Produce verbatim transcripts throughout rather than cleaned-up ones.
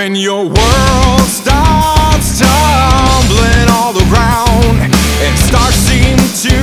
When your world starts tumbling all around and stars seem to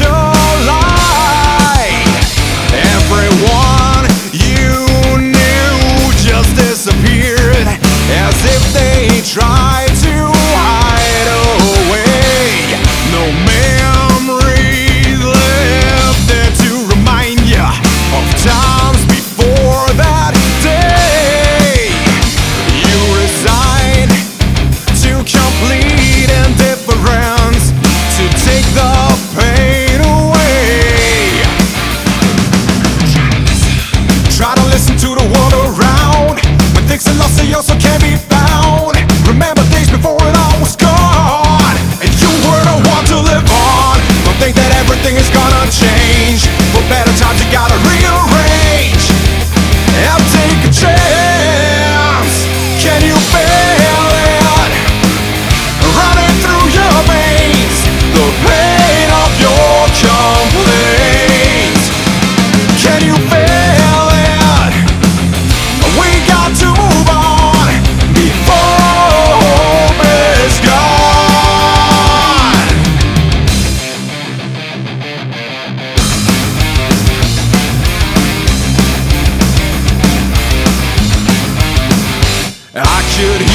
collide, everyone you knew just disappeared as if they tried to hide away. No memories left there to remind you of times before that day. You resigned to complete indifference, to take the pain away. Try to listen to the world around. When things are lost, they also can't be found. Remember days before it all was gone, and you were the one to live on. Don't think that everything is gonna change. For better times, you gotta rearrange and take a chance. Can you feel it running through your veins? The pain of your complaints. Can you feel it? We got to move on before hope is gone. I could